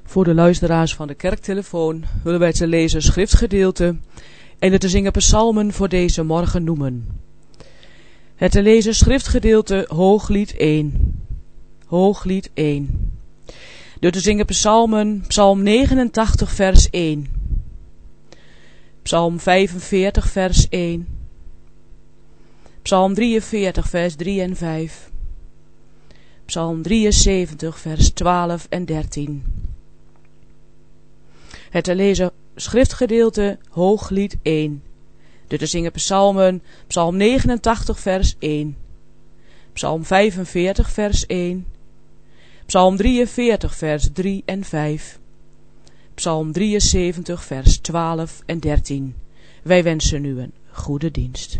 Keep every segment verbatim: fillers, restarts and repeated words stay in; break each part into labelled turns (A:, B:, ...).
A: Voor de luisteraars van de kerktelefoon willen wij te lezen schriftgedeelte en het te zingen psalmen voor deze morgen noemen. Het te lezen schriftgedeelte Hooglied één. Hooglied één. De te zingen psalmen, psalm negenentachtig vers één. Psalm vijfenveertig vers één. Psalm drieënveertig vers drie en vijf. Psalm drieënzeventig vers twaalf en dertien. Het te lezen schriftgedeelte Hooglied één. De te zingen psalmen, psalm negenentachtig vers één. Psalm vijfenveertig vers één. Psalm drieënveertig vers drie en vijf. Psalm drieënzeventig vers twaalf en dertien. Wij wensen u een goede dienst.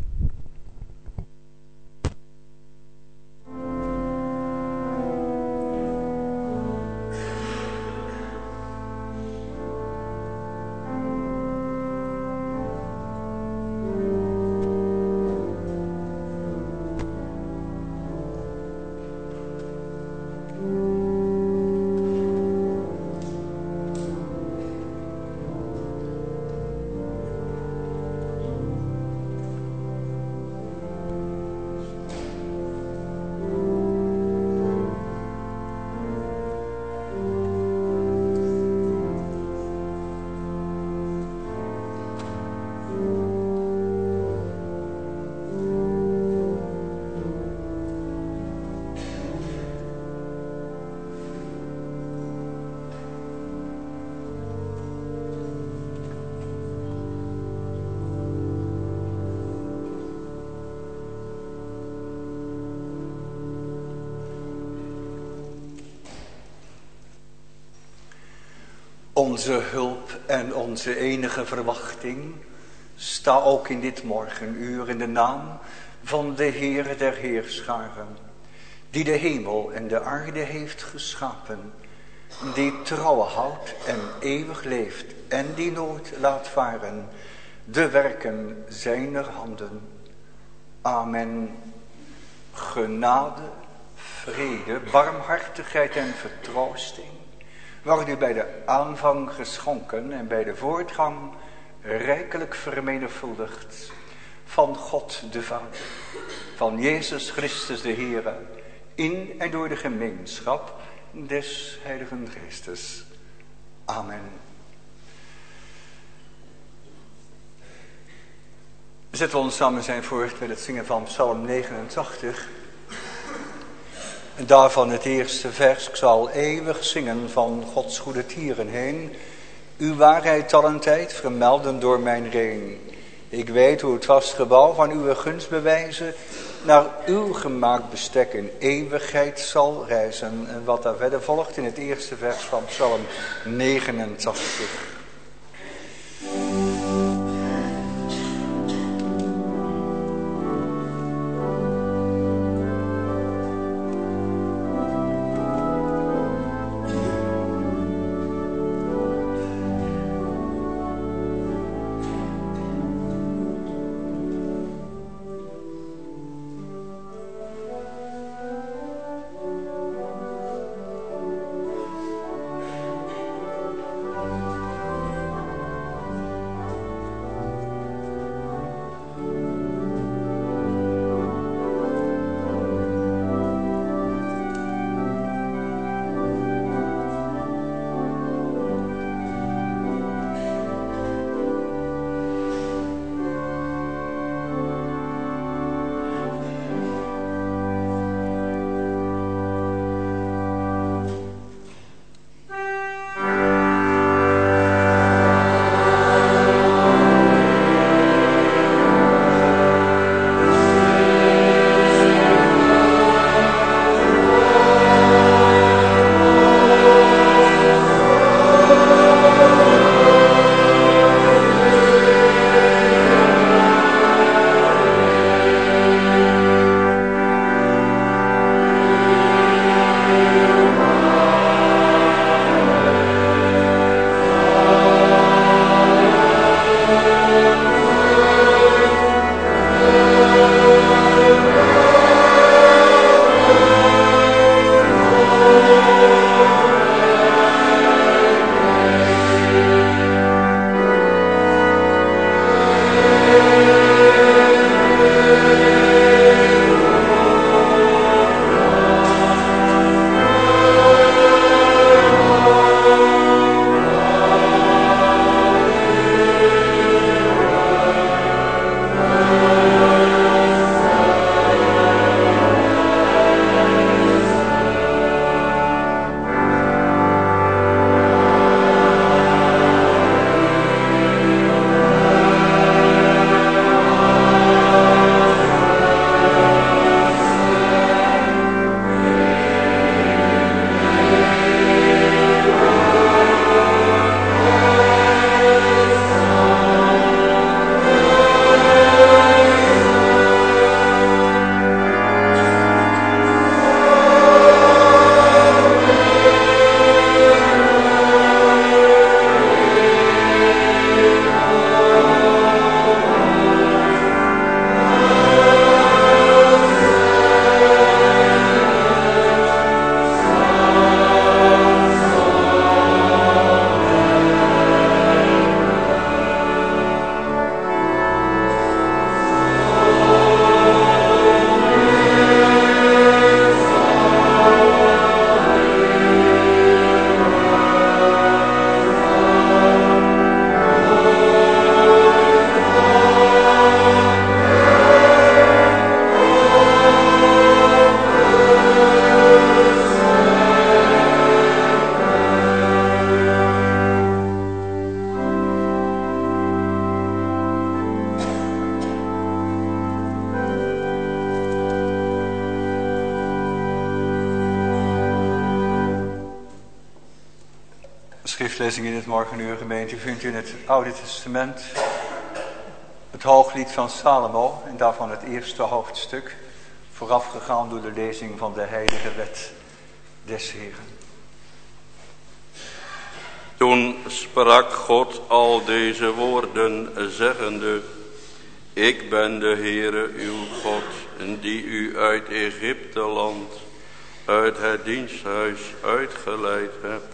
B: Onze hulp en onze enige verwachting, sta ook in dit morgenuur in de naam van de Heere der Heerscharen, die de hemel en de aarde heeft geschapen, die trouw houdt en eeuwig leeft en die nooit laat varen de werken zijner handen. Amen. Genade, vrede, barmhartigheid en vertroosting worden u bij de aanvang geschonken en bij de voortgang rijkelijk vermenigvuldigd van God de Vader, van Jezus Christus de Heere, in en door de gemeenschap des Heiligen Geestes. Amen. Zetten we ons samen zijn voort met het zingen van psalm negenentachtig. En daarvan het eerste vers: ik zal eeuwig zingen van Gods goede tieren heen, uw waarheid al een tijd vermelden door mijn reen. Ik weet hoe het vast gebouw van uw gunst bewijzen, naar uw gemaakt bestek in eeuwigheid zal reizen. En wat daar verder volgt in het eerste vers van psalm negenentachtig. Gebedslezing in het morgenuur, gemeente, vindt u in het Oude Testament het Hooglied van Salomo en daarvan het eerste hoofdstuk, voorafgegaan door de lezing van de heilige wet des Heeren.
C: Toen sprak God al deze woorden, zeggende: Ik ben de Heere uw God, die u uit Egypteland, uit het diensthuis uitgeleid hebt.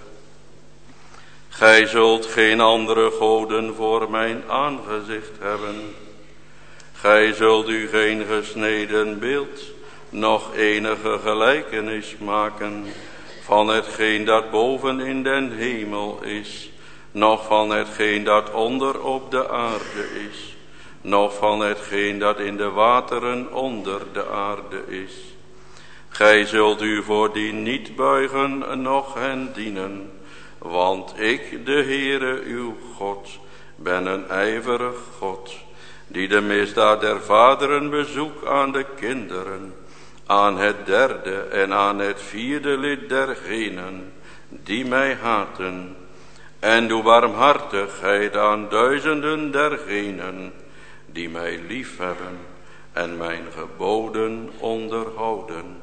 C: Gij zult geen andere goden voor mijn aangezicht hebben. Gij zult u geen gesneden beeld, noch enige gelijkenis maken van hetgeen dat boven in den hemel is, noch van hetgeen dat onder op de aarde is, noch van hetgeen dat in de wateren onder de aarde is. Gij zult u voor die niet buigen, noch hen dienen, want ik, de Heere uw God, ben een ijverig God, die de misdaad der vaderen bezoekt aan de kinderen, aan het derde en aan het vierde lid dergenen die mij haten, en doe barmhartigheid aan duizenden dergenen die mij liefhebben en mijn geboden onderhouden.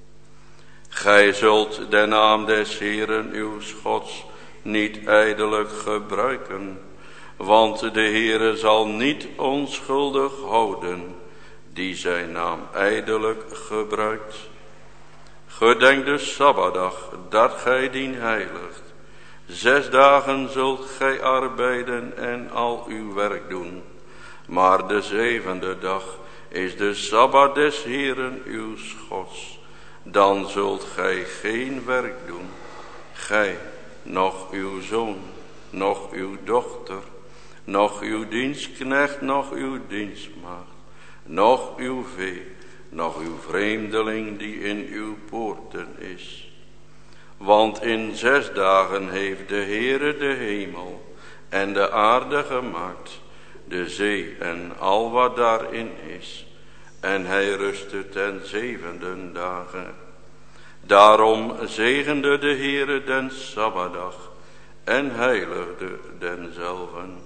C: Gij zult de naam des Heeren uw Gods niet ijdelijk gebruiken, want de Heere zal niet onschuldig houden die zijn naam ijdelijk gebruikt. Gedenk de Sabbatdag, dat gij dien heiligt. Zes dagen zult gij arbeiden en al uw werk doen. Maar de zevende dag is de Sabbat des Heeren uw Gods. Dan zult gij geen werk doen, gij, noch uw zoon, noch uw dochter, noch uw dienstknecht, noch uw dienstmaagd, noch uw vee, noch uw vreemdeling die in uw poorten is. Want in zes dagen heeft de Heere de hemel en de aarde gemaakt, de zee en al wat daarin is. En hij rustte ten zevende dagen. Daarom zegende de Heere den Sabbatdag en heiligde denzelven.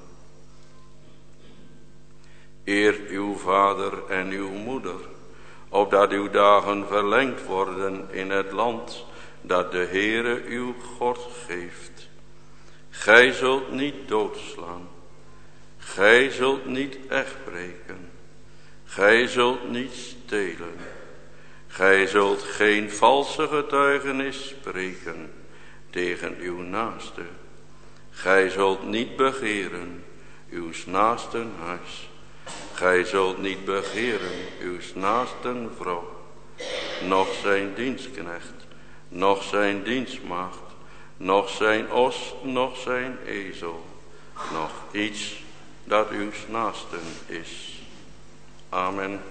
C: Eert uw vader en uw moeder, opdat uw dagen verlengd worden in het land dat de Heere uw God geeft. Gij zult niet doodslaan, gij zult niet echtbreken, gij zult niet stelen, gij zult geen valse getuigenis spreken tegen uw naaste. Gij zult niet begeren uw naasten huis. Gij zult niet begeren uw naasten vrouw, noch zijn dienstknecht, noch zijn dienstmaagd, noch zijn os, noch zijn ezel, noch iets dat uw naasten is. Amen.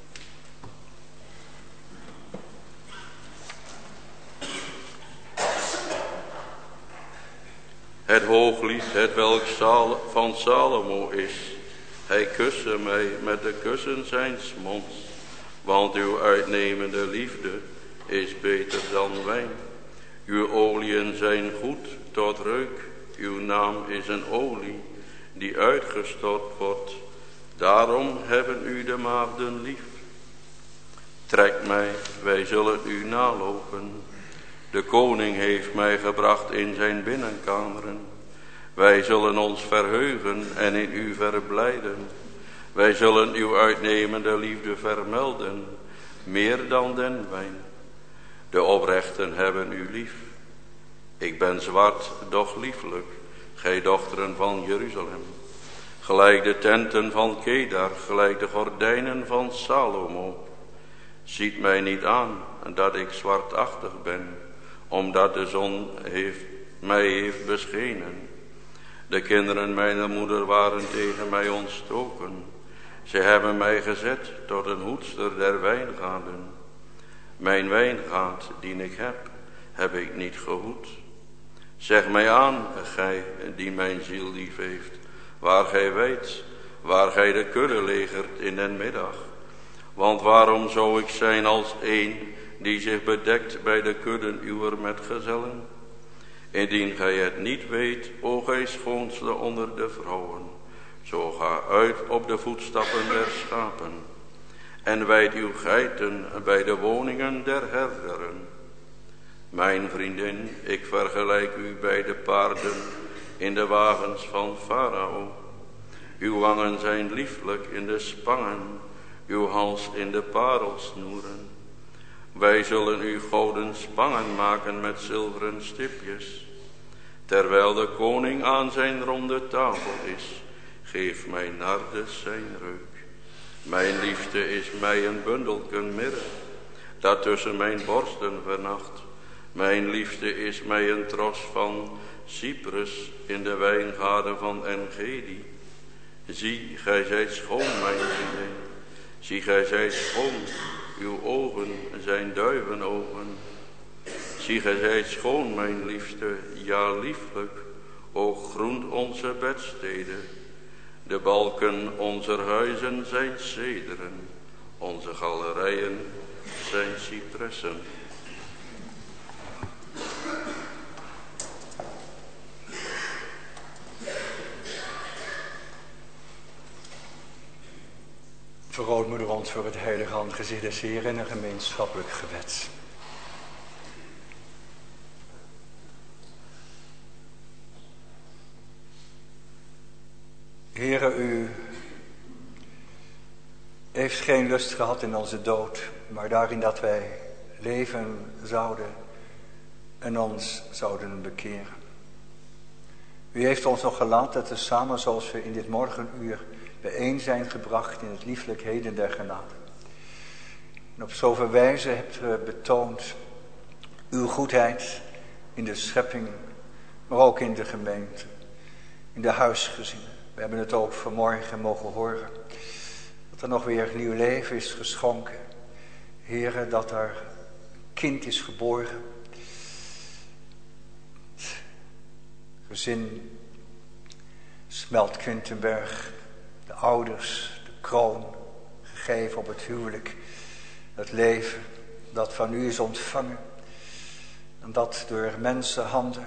C: Het hooglied, het welk van Salomo is. Hij kuste mij met de kussen zijns monds, want uw uitnemende liefde is beter dan wijn. Uw oliën zijn goed tot reuk, uw naam is een olie die uitgestort wordt. Daarom hebben u de maagden lief. Trek mij, wij zullen u nalopen. De koning heeft mij gebracht in zijn binnenkameren. Wij zullen ons verheugen en in u verblijden. Wij zullen uw uitnemende liefde vermelden, meer dan den wijn. De oprechten hebben u lief. Ik ben zwart, doch lieflijk, gij dochteren van Jeruzalem. Gelijk de tenten van Kedar, gelijk de gordijnen van Salomo. Ziet mij niet aan dat ik zwartachtig ben, omdat de zon heeft, mij heeft beschenen. De kinderen mijner moeder waren tegen mij ontstoken. Ze hebben mij gezet tot een hoedster der wijngaarden. Mijn wijngaard, die ik heb, heb ik niet gehoed. Zeg mij aan, gij die mijn ziel lief heeft, waar gij weet, waar gij de kudde legert in den middag. Want waarom zou ik zijn als een die zich bedekt bij de kudden uwer metgezellen? Indien gij het niet weet, o gij schoonste onder de vrouwen, zo ga uit op de voetstappen der schapen en wijd uw geiten bij de woningen der herderen. Mijn vriendin, ik vergelijk u bij de paarden in de wagens van Farao. Uw wangen zijn lieflijk in de spangen, uw hals in de parelsnoeren. Wij zullen u gouden spangen maken met zilveren stipjes. Terwijl de koning aan zijn ronde tafel is, geef mij nardes zijn reuk. Mijn liefde is mij een bundelken mirre, dat tussen mijn borsten vernacht. Mijn liefde is mij een tros van cyprus in de wijngaarden van Engedi. Zie, gij zijt schoon, mijn vriendin. Zie, gij zijt schoon, uw ogen zijn duivenogen. Zie, gij zijt schoon, mijn liefste, ja lieflijk, o groent onze bedsteden. De balken onze huizen zijn cederen, onze galerijen zijn cypressen.
B: Vergrootmoeder ons voor het heilige handgezicht des Heeren in een gemeenschappelijk gebed. Heere, u heeft geen lust gehad in onze dood, maar daarin dat wij leven zouden en ons zouden bekeren. U heeft ons nog gelaten tezamen zoals we in dit morgenuur bijeen zijn gebracht in het lieflijk heden der genade. En op zoveel wijze hebt u betoond uw goedheid in de schepping, maar ook in de gemeente, in de huisgezinnen. We hebben het ook vanmorgen mogen horen, dat er nog weer nieuw leven is geschonken. Heere, dat er een kind is geboren. Het gezin Smelt-Quintenberg, de ouders, de kroon, gegeven op het huwelijk. Het leven dat van u is ontvangen en dat door mensenhanden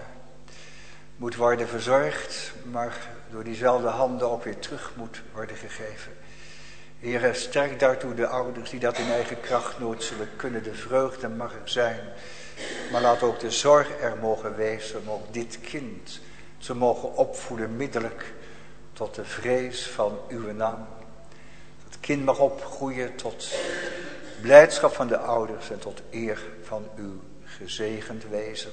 B: moet worden verzorgd, maar door diezelfde handen ook weer terug moet worden gegeven. Heere, sterk daartoe de ouders die dat in eigen kracht nooit zullen kunnen. De vreugde mag er zijn, maar laat ook de zorg er mogen wezen om ook dit kind te mogen opvoeden middelijk tot de vrees van uw naam. Het kind mag opgroeien tot blijdschap van de ouders en tot eer van uw gezegend wezen.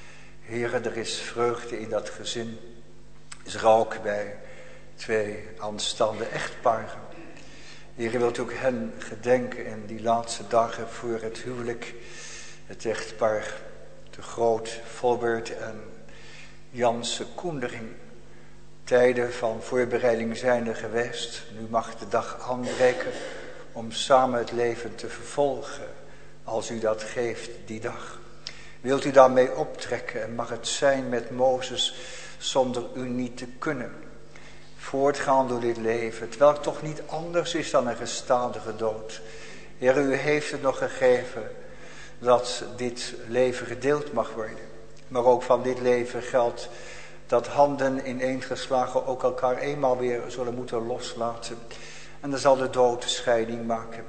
B: Heere, er is vreugde in dat gezin. Is er ook bij twee aanstaande echtparen. Heere, wilt u ook hen gedenken in die laatste dagen voor het huwelijk. Het echtpaar de Groot, Volbert en Janse Koendering. Tijden van voorbereiding zijn er geweest. Nu mag de dag aanbreken om samen het leven te vervolgen. Als u dat geeft die dag. Wilt u daarmee optrekken en mag het zijn met Mozes zonder u niet te kunnen. Voortgaan door dit leven, terwijl het toch niet anders is dan een gestadige dood. Heer, u heeft het nog gegeven dat dit leven gedeeld mag worden. Maar ook van dit leven geldt dat handen ineengeslagen ook elkaar eenmaal weer zullen moeten loslaten. En dan zal de dood de scheiding maken.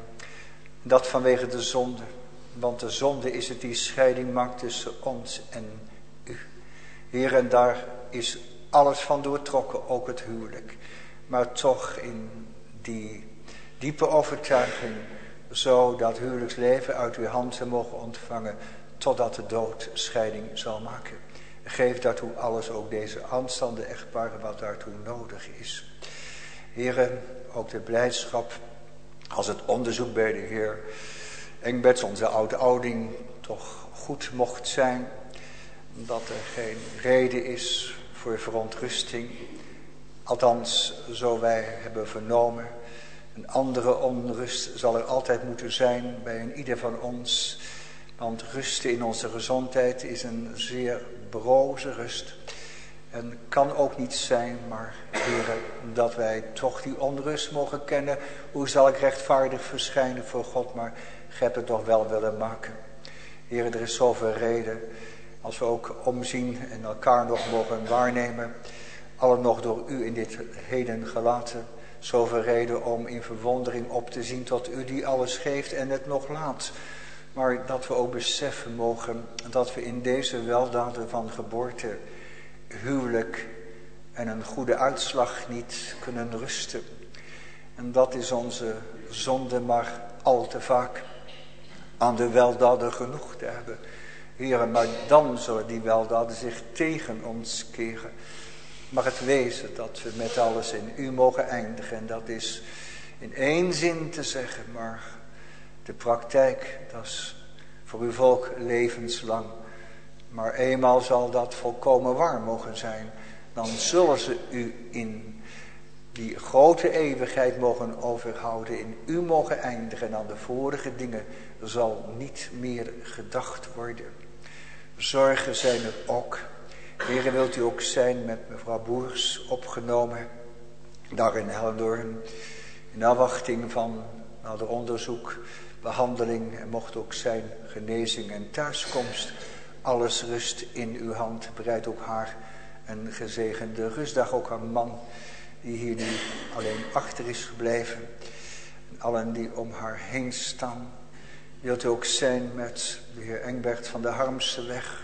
B: Dat vanwege de zonde. Want de zonde is het die scheiding maakt tussen ons en u. Heer, en daar is alles van doortrokken, ook het huwelijk. Maar toch in die diepe overtuiging, zo dat huwelijksleven uit uw hand te mogen ontvangen, totdat de dood scheiding zal maken. Geef daartoe alles, ook deze aanstaande echtparen, wat daartoe nodig is. Heren, ook de blijdschap als het onderzoek bij de heer Engbets, onze oud-ouding, toch goed mocht zijn. Dat er geen reden is voor verontrusting. Althans, zo wij hebben vernomen. Een andere onrust zal er altijd moeten zijn bij een ieder van ons. Want rusten in onze gezondheid is een zeer broze rust. En kan ook niet zijn, maar heren, dat wij toch die onrust mogen kennen. Hoe zal ik rechtvaardig verschijnen voor God, maar gij hebt het toch wel willen maken. Heren, er is zoveel reden Als we ook omzien en elkaar nog mogen waarnemen. Allen nog door u in dit heden gelaten. Zoveel reden om in verwondering op te zien tot u die alles geeft en het nog laat. Maar dat we ook beseffen mogen dat we in deze weldaden van geboorte, huwelijk en een goede uitslag niet kunnen rusten. En dat is onze zonde maar al te vaak aan de weldaden genoeg te hebben. Heren, maar dan zullen die weldaden zich tegen ons keren. Mag het wezen dat we met alles in u mogen eindigen. En dat is in één zin te zeggen, maar de praktijk, dat is voor uw volk levenslang. Maar eenmaal zal dat volkomen waar mogen zijn. Dan zullen ze u in die grote eeuwigheid mogen overhouden. In u mogen eindigen. En aan de vorige dingen zal niet meer gedacht worden. Zorgen zijn er ook. Heren, wilt u ook zijn met mevrouw Boers opgenomen. Daar in Hellendoorn. In afwachting van nader onderzoek, behandeling. En mocht ook zijn genezing en thuiskomst. Alles rust in uw hand. Bereid ook haar een gezegende rustdag. Ook haar man die hier nu alleen achter is gebleven. En allen die om haar heen staan. Wilt u ook zijn met de heer Engbert van de Harmseweg.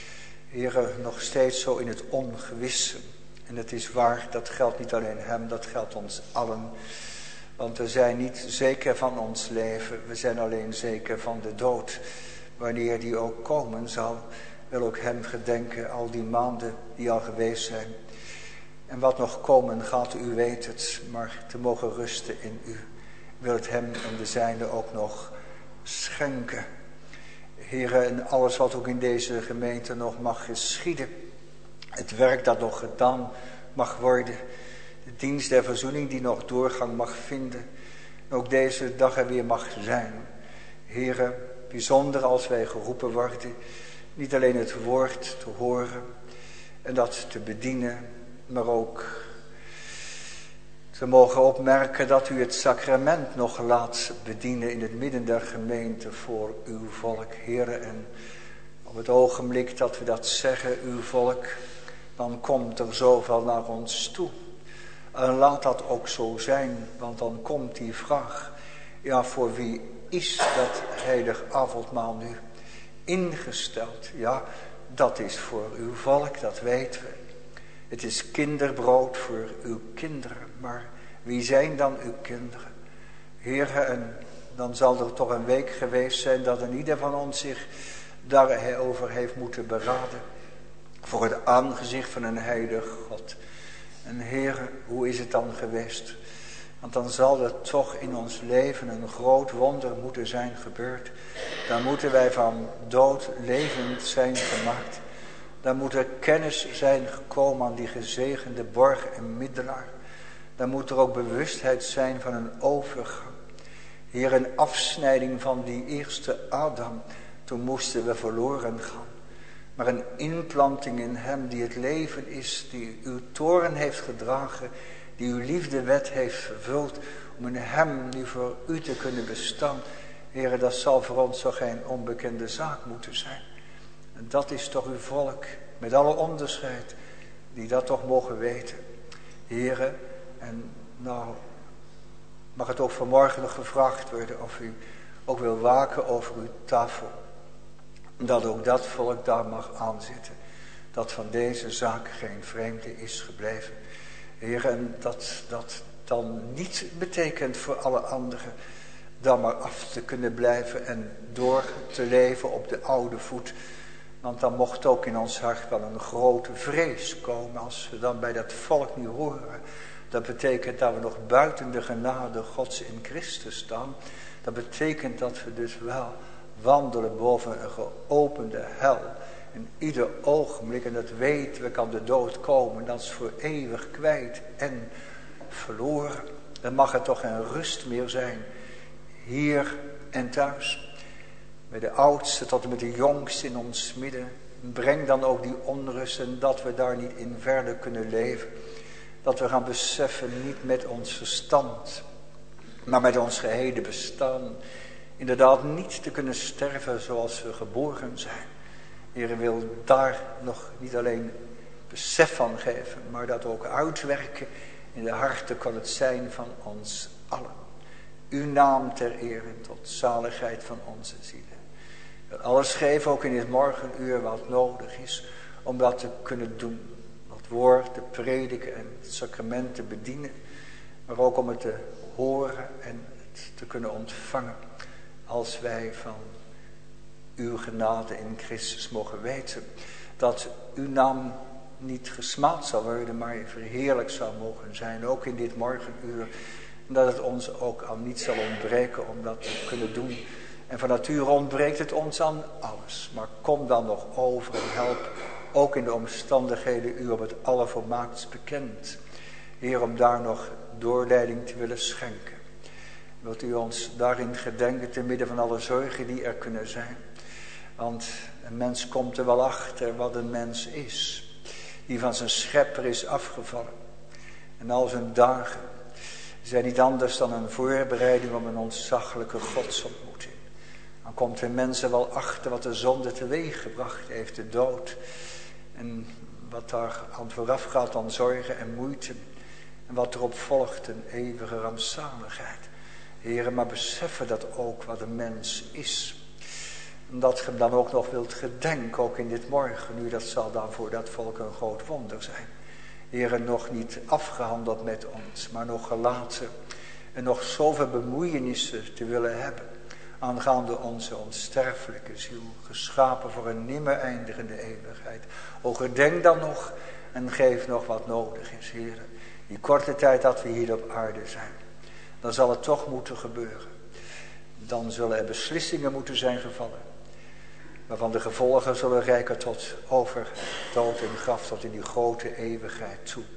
B: Heren, nog steeds zo in het ongewisse. En het is waar, dat geldt niet alleen hem, dat geldt ons allen. Want we zijn niet zeker van ons leven, we zijn alleen zeker van de dood. Wanneer die ook komen zal, wil ook hem gedenken, al die maanden die al geweest zijn. En wat nog komen gaat, u weet het, maar te mogen rusten in u. Wil het hem en de zijne ook nog schenken. Heren, en alles wat ook in deze gemeente nog mag geschieden. Het werk dat nog gedaan mag worden. De dienst der verzoening die nog doorgang mag vinden. En ook deze dag er weer mag zijn. Heren, bijzonder als wij geroepen worden. Niet alleen het woord te horen en dat te bedienen. Maar ook te mogen opmerken dat u het sacrament nog laat bedienen in het midden der gemeente voor uw volk, heren. En op het ogenblik dat we dat zeggen, uw volk, dan komt er zoveel naar ons toe. En laat dat ook zo zijn, want dan komt die vraag, ja, voor wie is dat heilig avondmaal nu ingesteld? Ja, dat is voor uw volk, dat weten we. Het is kinderbrood voor uw kinderen. Maar wie zijn dan uw kinderen? Heere, en dan zal er toch een week geweest zijn dat een ieder van ons zich daarover heeft moeten beraden. Voor het aangezicht van een heilig God. En Heere, hoe is het dan geweest? Want dan zal er toch in ons leven een groot wonder moeten zijn gebeurd. Dan moeten wij van dood levend zijn gemaakt. Dan moet er kennis zijn gekomen aan die gezegende borg en middelaar. Dan moet er ook bewustheid zijn van een overgang. Hier een afsnijding van die eerste Adam. Toen moesten we verloren gaan. Maar een inplanting in hem die het leven is. Die uw toorn heeft gedragen. Die uw liefdewet heeft vervuld. Om in hem nu voor u te kunnen bestaan. Heren, dat zal voor ons toch geen onbekende zaak moeten zijn. En dat is toch uw volk, met alle onderscheid, die dat toch mogen weten. Heren, en nou mag het ook vanmorgen nog gevraagd worden of u ook wil waken over uw tafel. Dat ook dat volk daar mag aanzitten. Dat van deze zaak geen vreemde is gebleven. Heren, en dat dat dan niet betekent voor alle anderen dan maar af te kunnen blijven en door te leven op de oude voet. Want dan mocht ook in ons hart wel een grote vrees komen als we dan bij dat volk nu horen. Dat betekent dat we nog buiten de genade Gods in Christus staan. Dat betekent dat we dus wel wandelen boven een geopende hel. In ieder ogenblik, en dat weten we, kan de dood komen. Dat is voor eeuwig kwijt en verloren. Dan mag er toch geen rust meer zijn. Hier en thuis. Bij de oudste tot en met de jongste in ons midden. Breng dan ook die onrust en dat we daar niet in verder kunnen leven. Dat we gaan beseffen, niet met ons verstand, maar met ons gehele bestaan. Inderdaad niet te kunnen sterven zoals we geboren zijn. Heer, wil daar nog niet alleen besef van geven, maar dat ook uitwerken in de harten kan het zijn van ons allen. Uw naam ter ere tot zaligheid van onze zielen. Dat alles geven ook in dit morgenuur wat nodig is om dat te kunnen doen. Het woord te prediken en het sacrament te bedienen. Maar ook om het te horen en het te kunnen ontvangen. Als wij van uw genade in Christus mogen weten. Dat uw naam niet gesmaad zal worden, maar verheerlijk zal mogen zijn. Ook in dit morgenuur. En dat het ons ook aan niets zal ontbreken om dat te kunnen doen. En van nature ontbreekt het ons aan alles. Maar kom dan nog over en help ook in de omstandigheden u op het allervolmaaktst bekend. Heer, om daar nog doorleiding te willen schenken. Wilt u ons daarin gedenken te midden van alle zorgen die er kunnen zijn. Want een mens komt er wel achter wat een mens is. Die van zijn schepper is afgevallen. En al zijn dagen zijn niet anders dan een voorbereiding op een ontzaglijke godsontmoeting. Dan komt een mens er wel achter wat de zonde teweeg gebracht heeft, de dood. En wat daar aan vooraf gaat aan zorgen en moeite. En wat erop volgt, een eeuwige rampzaligheid. Heren, maar beseffen dat ook wat een mens is. En dat je hem dan ook nog wilt gedenken, ook in dit morgen. Nu, dat zal dan voor dat volk een groot wonder zijn. Heren, nog niet afgehandeld met ons, maar nog gelaten. En nog zoveel bemoeienissen te willen hebben. Aangaande onze onsterfelijke ziel, geschapen voor een nimmer eindigende eeuwigheid. O, gedenk dan nog en geef nog wat nodig is, Heer. Die korte tijd dat we hier op aarde zijn, dan zal het toch moeten gebeuren. Dan zullen er beslissingen moeten zijn gevallen, waarvan de gevolgen zullen reiken tot over dood en graf, tot in die grote eeuwigheid toe.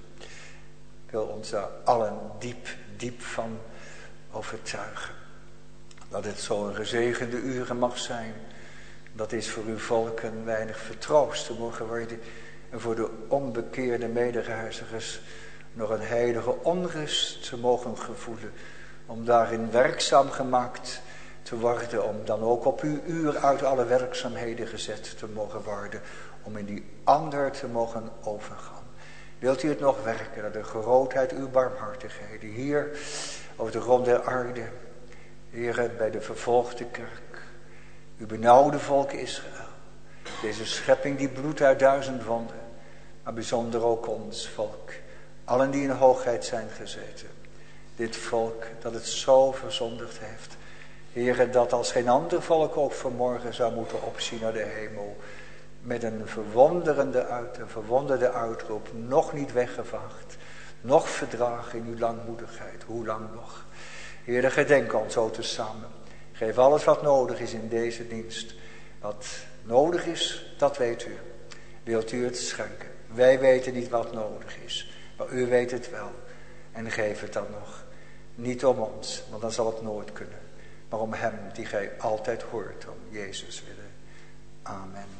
B: Ik wil ons daar allen diep, diep van overtuigen. Dat het zo'n gezegende uren mag zijn. Dat is voor uw volk een weinig vertroost te mogen worden. En voor de onbekeerde medereizigers nog een heilige onrust te mogen gevoelen. Om daarin werkzaam gemaakt te worden. Om dan ook op uw uur uit alle werkzaamheden gezet te mogen worden. Om in die ander te mogen overgaan. Wilt u het nog werken naar de grootheid uw barmhartigheden. Hier over de grond der aarde. Heere, bij de vervolgde kerk, uw benauwde volk Israël, deze schepping die bloedt uit duizend wonden, maar bijzonder ook ons volk, allen die in hoogheid zijn gezeten. Dit volk dat het zo verzondigd heeft, Heere, dat als geen ander volk ook vanmorgen zou moeten opzien naar de hemel, met een verwonderende uit, een verwonderde uitroep, nog niet weggevaagd, nog verdragen in uw langmoedigheid, hoe lang nog? Heer, gedenk ons zo tezamen. Geef alles wat nodig is in deze dienst. Wat nodig is, dat weet u. Wilt u het schenken? Wij weten niet wat nodig is. Maar u weet het wel. En geef het dan nog. Niet om ons, want dan zal het nooit kunnen. Maar om hem die gij altijd hoort, om Jezus willen. Amen.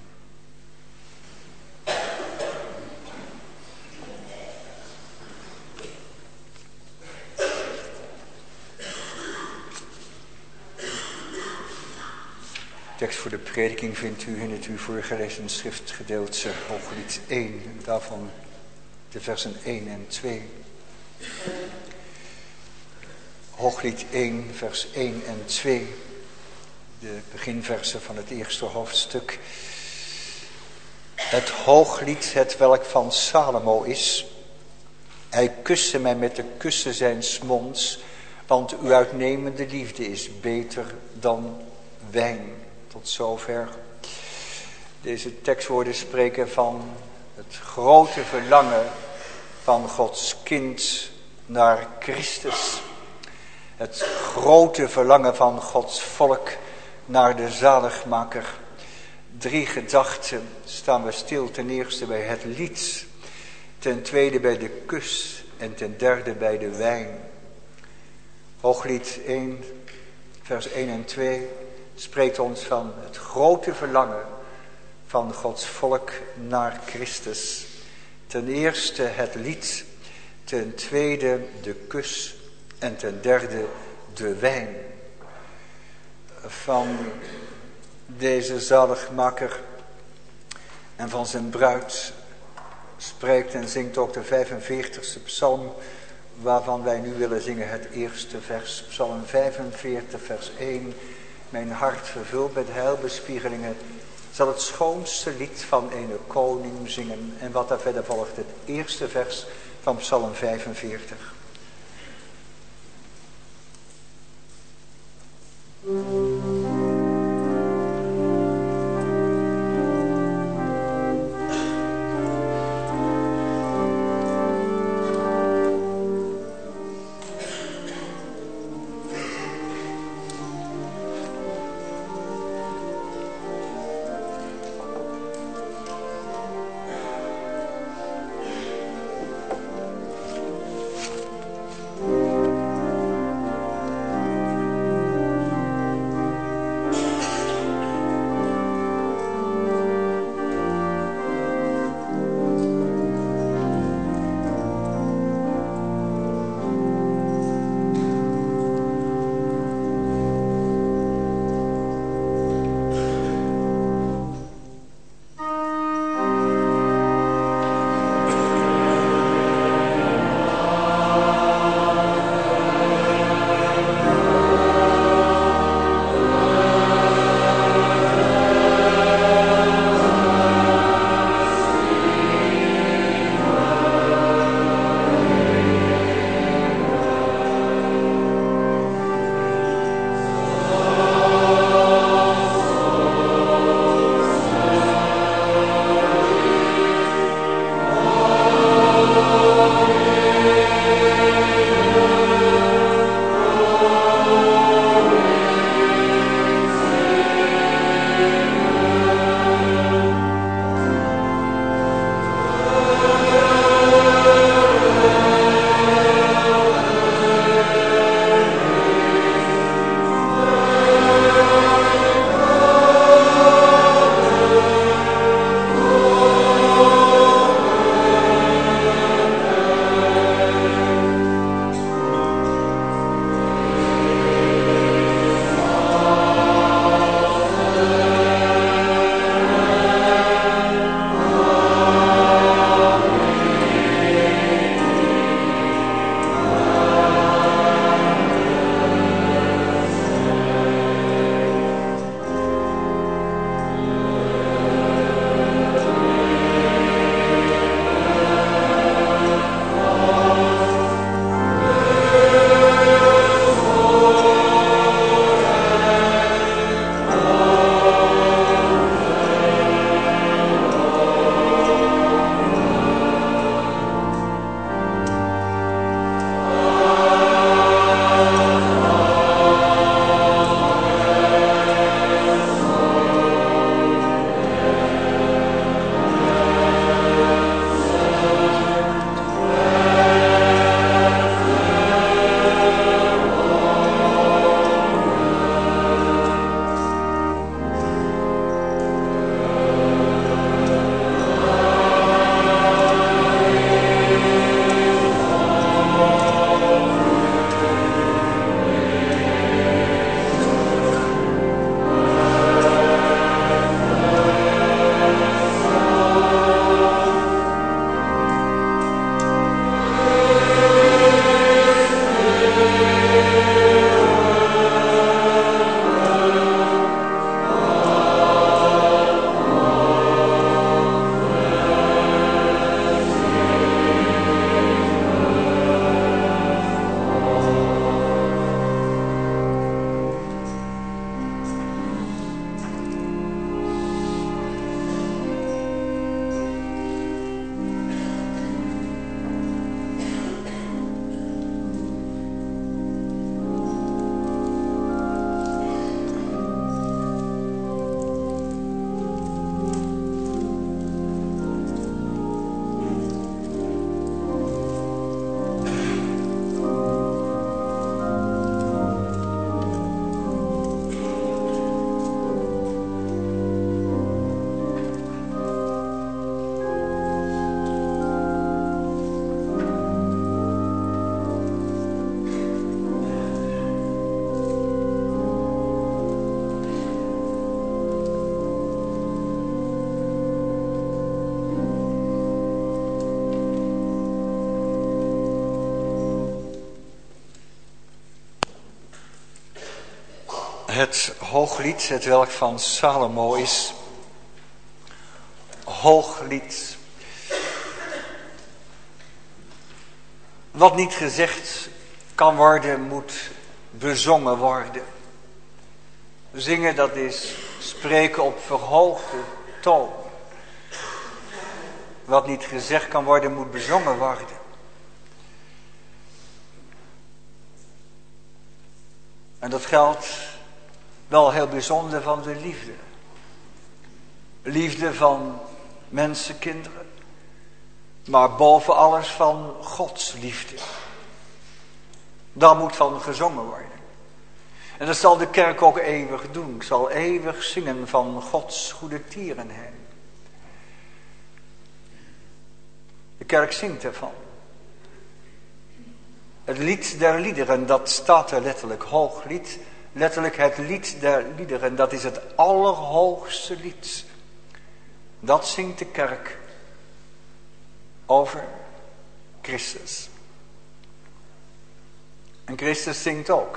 B: De tekst voor de prediking vindt u in het u voorgelezen schriftgedeelte Hooglied één. En daarvan de versen één en twee. Hooglied één, vers één en twee. De beginversen van het eerste hoofdstuk. Het Hooglied, het welk van Salomo is. Hij kuste mij met de kussen zijns monds, want uw uitnemende liefde is beter dan wijn. Tot zover. Deze tekstwoorden spreken van het grote verlangen van Gods kind naar Christus. Het grote verlangen van Gods volk naar de zaligmaker. Drie gedachten staan we stil. Ten eerste bij het lied. Ten tweede bij de kus. En ten derde bij de wijn. Hooglied één, vers één en twee... spreekt ons van het grote verlangen van Gods volk naar Christus. Ten eerste het lied, ten tweede de kus en ten derde de wijn. Van deze zaligmaker En van zijn bruid spreekt en zingt ook de vijfenveertigste psalm, waarvan wij nu willen zingen het eerste vers. Psalm vijfenveertig, vers één. Mijn hart vervuld met heilbespiegelingen zal het schoonste lied van een koning zingen. En wat daar verder volgt, het eerste vers van Psalm vijfenveertig. Het hooglied, het welk van Salomo is. Hooglied. Wat niet gezegd kan worden, moet bezongen worden. Zingen, dat is spreken op verhoogde toon. Wat niet gezegd kan worden, moet bezongen worden. En dat geldt wel heel bijzonder van de liefde. Liefde van mensenkinderen. Maar boven alles van Gods liefde. Daar moet van gezongen worden. En dat zal de kerk ook eeuwig doen. Ik zal eeuwig zingen van Gods goede tierenheid. De kerk zingt ervan. Het lied der liederen, dat staat er letterlijk, hooglied. Letterlijk het lied der liederen, dat is het allerhoogste lied. Dat zingt de kerk over Christus. En Christus zingt ook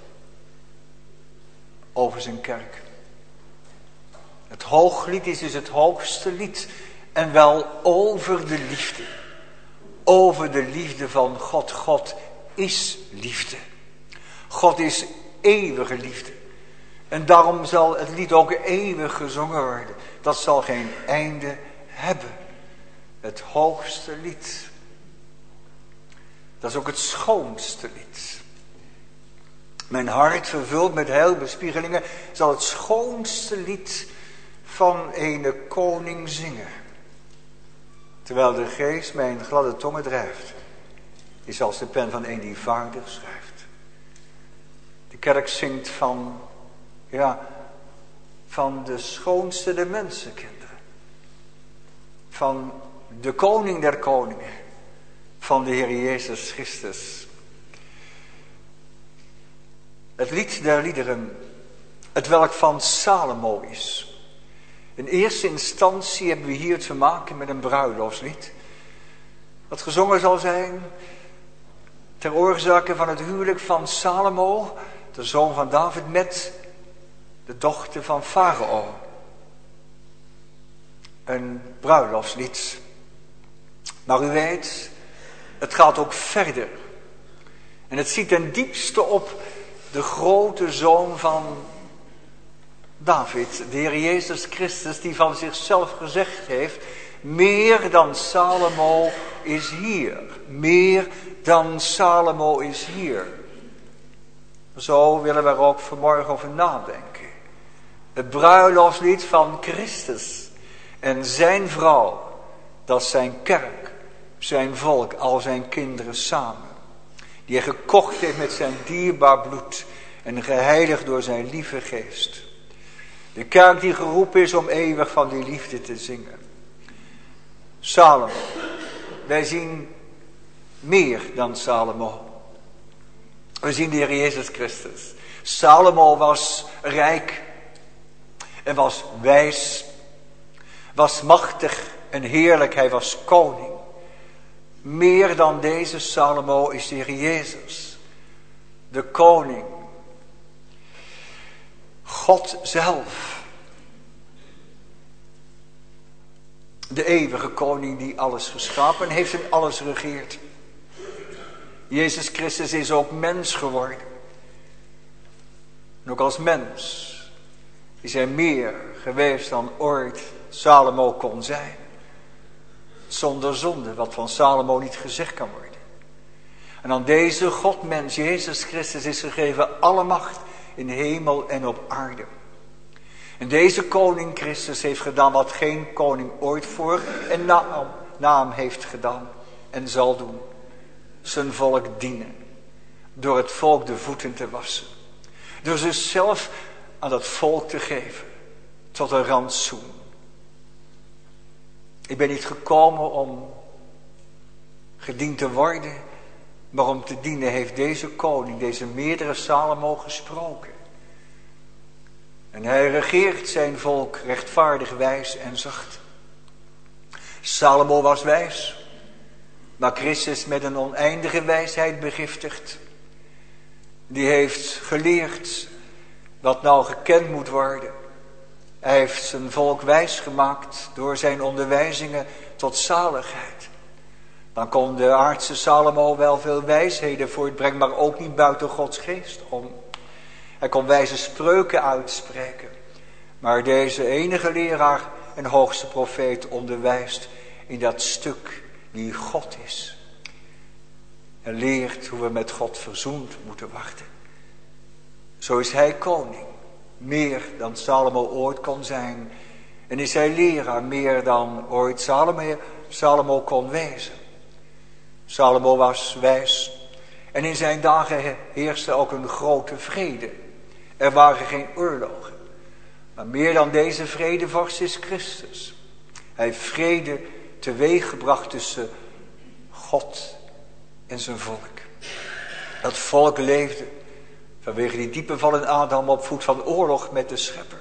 B: over zijn kerk. Het hooglied is dus het hoogste lied. En wel over de liefde. Over de liefde van God. God is liefde. God is eeuwige liefde. En daarom zal het lied ook eeuwig gezongen worden. Dat zal geen einde hebben. Het hoogste lied. Dat is ook het schoonste lied. Mijn hart vervuld met heilbespiegelingen zal het schoonste lied van een koning zingen. Terwijl de geest mijn gladde tongen drijft. Is als de pen van een die vaardig schrijft. De kerk zingt van, ja, van de schoonste der mensenkinderen. Van de koning der koningen. Van de Heer Jezus Christus. Het lied der liederen, het welk van Salomo is. In eerste instantie hebben we hier te maken met een bruiloftslied. Dat gezongen zal zijn ter oorzake van het huwelijk van Salomo, de zoon van David, met de dochter van Farao. Een bruiloftslied. Maar u weet, het gaat ook verder. En het ziet ten diepste op de grote zoon van David, de Heer Jezus Christus, die van zichzelf gezegd heeft, meer dan Salomo is hier. Meer dan Salomo is hier. Zo willen we er ook vanmorgen over nadenken. Het bruiloftslied van Christus en zijn vrouw, dat is zijn kerk, zijn volk, al zijn kinderen samen. Die hij gekocht heeft met zijn dierbaar bloed en geheiligd door zijn lieve geest. De kerk die geroepen is om eeuwig van die liefde te zingen. Salomo. Wij zien meer dan Salomo. We zien de Heer Jezus Christus. Salomo was rijk en was wijs, was machtig en heerlijk. Hij was koning. Meer dan deze Salomo is de Heer Jezus, de koning. God zelf. De eeuwige koning die alles geschapen heeft en alles regeert. Jezus Christus is ook mens geworden. En ook als mens is hij meer geweest dan ooit Salomo kon zijn. Zonder zonde, wat van Salomo niet gezegd kan worden. En aan deze Godmens, Jezus Christus, is gegeven alle macht in hemel en op aarde. En deze koning Christus heeft gedaan wat geen koning ooit voor en na, na hem heeft gedaan en zal doen. Zijn volk dienen. Door het volk de voeten te wassen. Door zichzelf aan dat volk te geven. Tot een rantsoen. Ik ben niet gekomen om gediend te worden. Maar om te dienen heeft deze koning, deze meerdere Salomo gesproken. En hij regeert zijn volk rechtvaardig, wijs en zacht. Salomo was wijs. Maar Christus met een oneindige wijsheid begiftigd. Die heeft geleerd wat nou gekend moet worden. Hij heeft zijn volk wijs gemaakt door zijn onderwijzingen tot zaligheid. Dan kon de aardse Salomo wel veel wijsheden voortbrengen, maar ook niet buiten Gods geest om. Hij kon wijze spreuken uitspreken. Maar deze enige leraar en hoogste profeet onderwijst in dat stuk wie God is. En leert hoe we met God verzoend moeten wachten. Zo is hij koning, meer dan Salomo ooit kon zijn. En is hij leraar, meer dan ooit Salomo, Salomo kon wezen. Salomo was wijs. En in zijn dagen heerste ook een grote vrede. Er waren geen oorlogen. Maar meer dan deze vredevorst is Christus. Hij heeft vrede teweeggebracht tussen God en zijn volk. Dat volk leefde vanwege die diepe val in Adam op voet van oorlog met de schepper.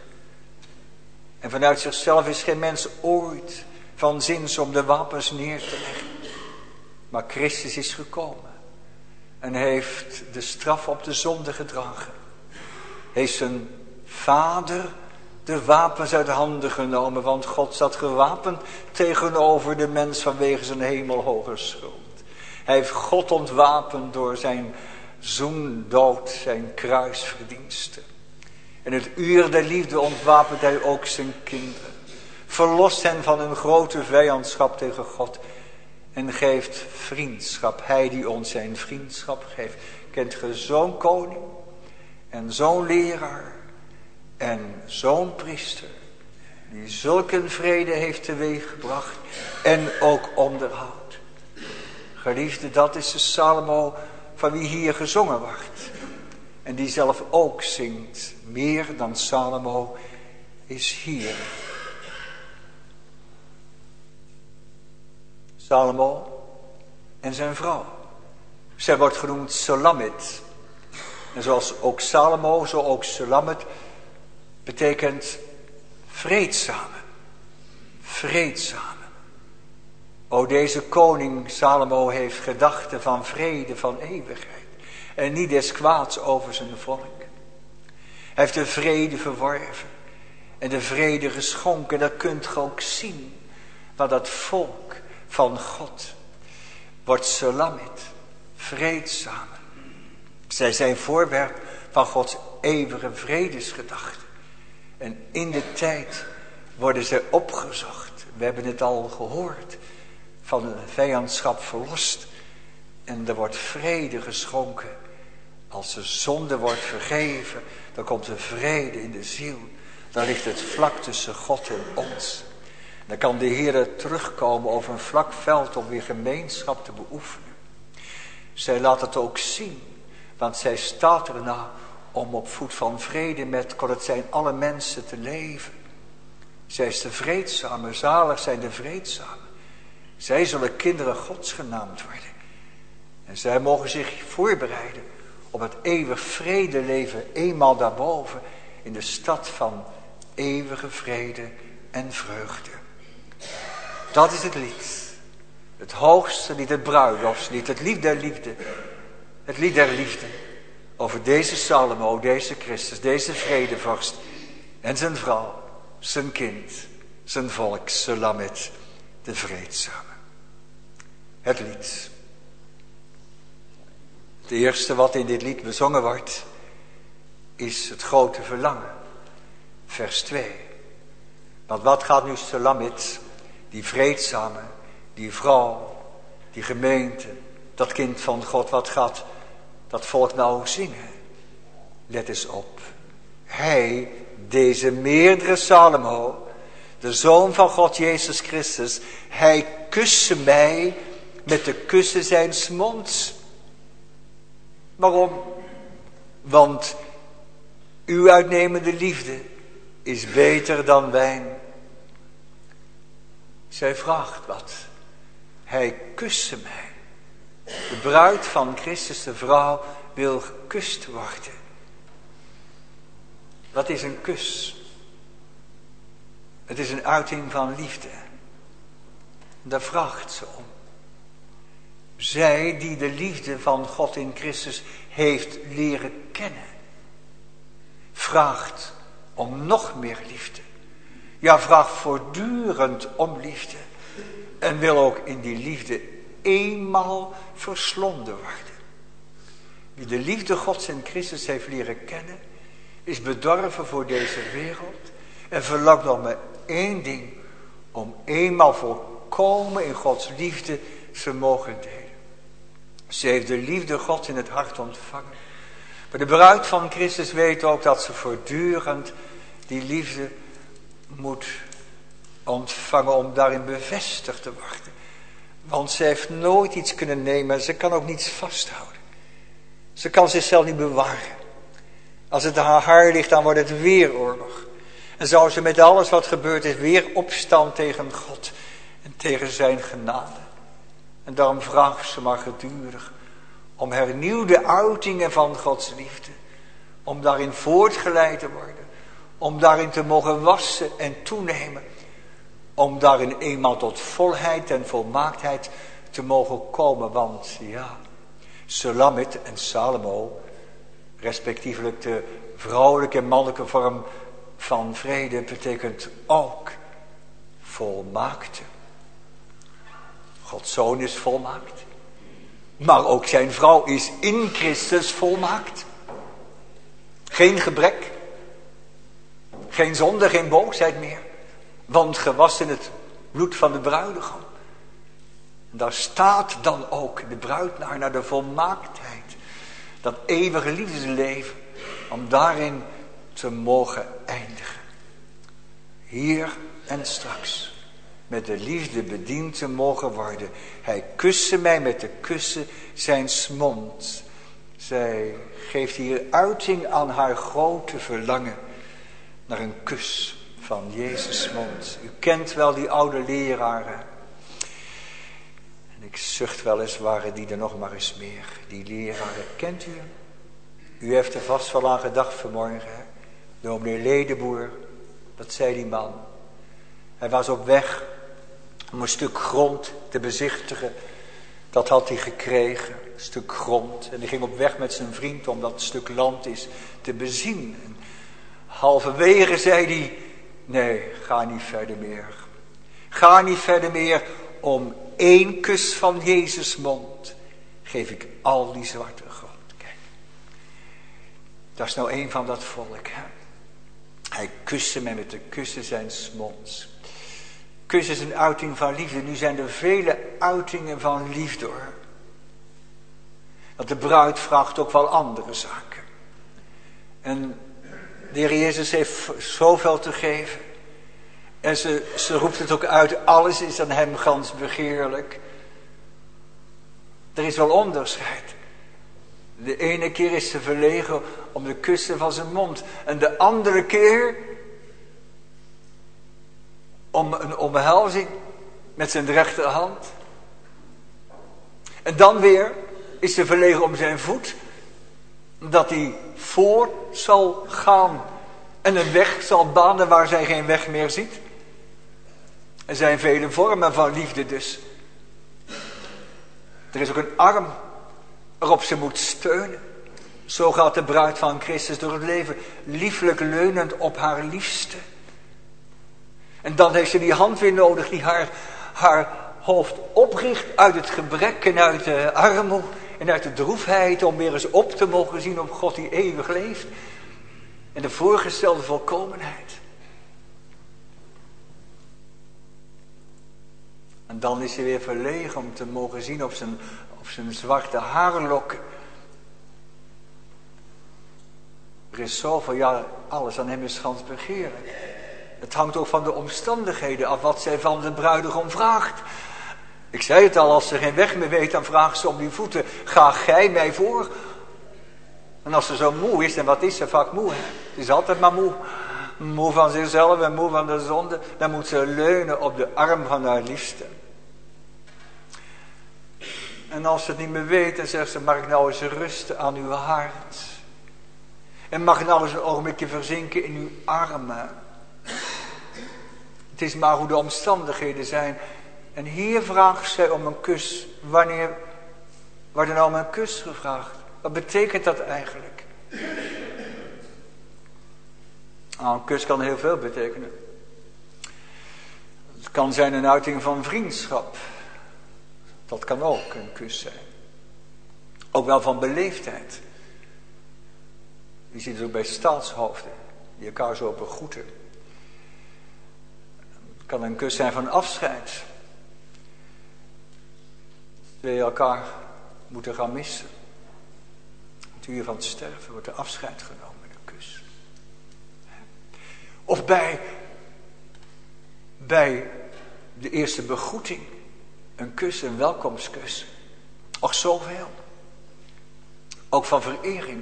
B: En vanuit zichzelf is geen mens ooit van zins om de wapens neer te leggen. Maar Christus is gekomen en heeft de straf op de zonde gedragen. Heeft zijn vader de wapens uit de handen genomen, want God zat gewapend tegenover de mens vanwege zijn hemelhoge schuld. Hij heeft God ontwapend door zijn zoendood, zijn kruisverdiensten. En het uur der liefde ontwapent hij ook zijn kinderen. Verlost hen van hun grote vijandschap tegen God. En geeft vriendschap. Hij die ons zijn vriendschap geeft. Kent ge zo'n koning? En zo'n leraar? En zo'n priester? Die zulke vrede heeft teweeggebracht. En ook onderhoudt. Geliefde, dat is de Salomo van wie hier gezongen wordt. En die zelf ook zingt. Meer dan Salomo is hier. Salomo en zijn vrouw. Zij wordt genoemd Selamit. En zoals ook Salomo, zo ook Selamit betekent vreedzame. Vreedzame. O, deze koning Salomo heeft gedachten van vrede, van eeuwigheid. En niet des kwaads over zijn volk. Hij heeft de vrede verworven. En de vrede geschonken. Dat kunt je ook zien. Want dat volk van God wordt Selamit. Vreedzame. Zij zijn voorwerp van Gods eeuwige vredesgedachte. En in de tijd worden zij opgezocht. We hebben het al gehoord. Van de vijandschap verlost. En er wordt vrede geschonken. Als de zonde wordt vergeven, dan komt er vrede in de ziel. Dan ligt het vlak tussen God en ons. Dan kan de Heer terugkomen over een vlak veld om weer gemeenschap te beoefenen. Zij laat het ook zien, want zij staat erna om op voet van vrede met, kon het zijn, alle mensen te leven. Zij is de vreedzame, zalig zijn de vreedzame. Zij zullen kinderen Gods genaamd worden. En zij mogen zich voorbereiden op het eeuwig vredeleven eenmaal daarboven in de stad van eeuwige vrede en vreugde. Dat is het lied. Het hoogste lied, het bruiloftslied, het lied der liefde. Het lied der liefde over deze Salomo, deze Christus, deze vredevorst en zijn vrouw, zijn kind, zijn volk, Selamit, de vreedzame. Het lied. Het eerste wat in dit lied bezongen wordt, is het grote verlangen. Vers twee. Want wat gaat nu Selamit, die vreedzame, die vrouw, die gemeente, dat kind van God, wat gaat dat volk nou zingen? Let eens op. Hij, deze meerdere Salomo, de Zoon van God Jezus Christus, hij kuste mij met de kussen zijns monds. Waarom? Want uw uitnemende liefde is beter dan wijn. Zij vraagt wat. Hij kuste mij. De bruid van Christus, de vrouw, wil gekust worden. Wat is een kus? Het is een uiting van liefde. Daar vraagt ze om. Zij die de liefde van God in Christus heeft leren kennen. vraagt om nog meer liefde. Ja, vraagt voortdurend om liefde. En wil ook in die liefde eenmaal verslonden worden. Wie de liefde Gods in Christus heeft leren kennen, is bedorven voor deze wereld. En verlangt nog maar één ding. Om eenmaal volkomen in Gods liefde te mogen delen. Ze heeft de liefde Gods in het hart ontvangen. Maar de bruid van Christus weet ook dat ze voortdurend die liefde moet ontvangen om daarin bevestigd te worden. Want ze heeft nooit iets kunnen nemen. Ze kan ook niets vasthouden. Ze kan zichzelf niet bewaren. Als het aan haar ligt, dan wordt het weer oorlog. En zou ze met alles wat gebeurd is weer opstaan tegen God. En tegen zijn genade. En daarom vraagt ze maar gedurig om hernieuwde uitingen van Gods liefde. Om daarin voortgeleid te worden. Om daarin te mogen wassen en toenemen. Om daarin eenmaal tot volheid en volmaaktheid te mogen komen. Want ja, Sulamit en Salomo, respectievelijk de vrouwelijke en mannelijke vorm van vrede, betekent ook volmaakte. Gods zoon is volmaakt. Maar ook zijn vrouw is in Christus volmaakt. Geen gebrek. Geen zonde, geen boosheid meer. Want gewassen het bloed van de bruidegom. En daar staat dan ook de bruid naar, naar de volmaaktheid. Dat eeuwige liefdesleven. Om daarin te mogen eindigen. Hier en straks. Met de liefde bediend te mogen worden. Hij kuste mij met de kussen zijns mond. Zij geeft hier uiting aan haar grote verlangen. Naar een kus van Jezus' mond. U kent wel die oude leraren. En ik zucht wel eens, waren die er nog maar eens meer. Die leraren, kent u hem? U heeft er vast wel aan gedacht vanmorgen. Hè? Dominee Ledeboer, dat zei die man. Hij was op weg om een stuk grond te bezichtigen. Dat had hij gekregen, een stuk grond. En hij ging op weg met zijn vriend om dat stuk land is te bezien. En halverwege zei hij, nee, ga niet verder meer. Ga niet verder meer. Om één kus van Jezus' mond geef ik al die zwarte grond. Kijk, dat is nou een van dat volk. Hè? Hij kuste mij met de kussen zijns monds. Kus is een uiting van liefde. Nu zijn er vele uitingen van liefde hoor. Want de bruid vraagt ook wel andere zaken. En de Heer Jezus heeft zoveel te geven. En ze, ze roept het ook uit. Alles is aan hem gans begeerlijk. Er is wel onderscheid. De ene keer is ze verlegen om de kussen van zijn mond. En de andere keer om een omhelzing met zijn rechterhand. En dan weer is ze verlegen om zijn voet. Dat hij voor zal gaan. En een weg zal banen waar zij geen weg meer ziet. Er zijn vele vormen van liefde dus. Er is ook een arm waarop ze moet steunen. Zo gaat de bruid van Christus door het leven. Lieflijk leunend op haar liefste. En dan heeft ze die hand weer nodig die haar, haar hoofd opricht uit het gebrek en uit de armoede en uit de droefheid. Om weer eens op te mogen zien op God die eeuwig leeft. En de voorgestelde volkomenheid. En dan is hij weer verlegen om te mogen zien op zijn, op zijn zwarte haarlokken. Er is zoveel, ja, alles aan hem is gans begeerlijk. Het hangt ook van de omstandigheden af wat zij van de bruidegom vraagt. Ik zei het al, als ze geen weg meer weet, dan vraagt ze om die voeten. Ga gij mij voor? En als ze zo moe is, en wat is ze vaak moe? Hè? Ze is altijd maar moe. Moe van zichzelf en moe van de zonde. Dan moet ze leunen op de arm van haar liefste. En als ze het niet meer weet, dan zegt ze, mag ik nou eens rusten aan uw hart? En mag ik nou eens een ogenblikje verzinken in uw armen? Het is maar hoe de omstandigheden zijn. En hier vraagt zij om een kus. Wanneer wordt er nou om een kus gevraagd? Wat betekent dat eigenlijk? Nou, een kus kan heel veel betekenen. Het kan zijn een uiting van vriendschap. Dat kan ook een kus zijn. Ook wel van beleefdheid. Je ziet het ook bij staatshoofden, die elkaar zo begroeten. Het kan een kus zijn van afscheid. Twee elkaar moeten gaan missen. Het uur van het sterven wordt er afscheid genomen met een kus. Of bij, bij de eerste begroeting. Een kus, een welkomstkus. Och, zoveel. Ook van verering.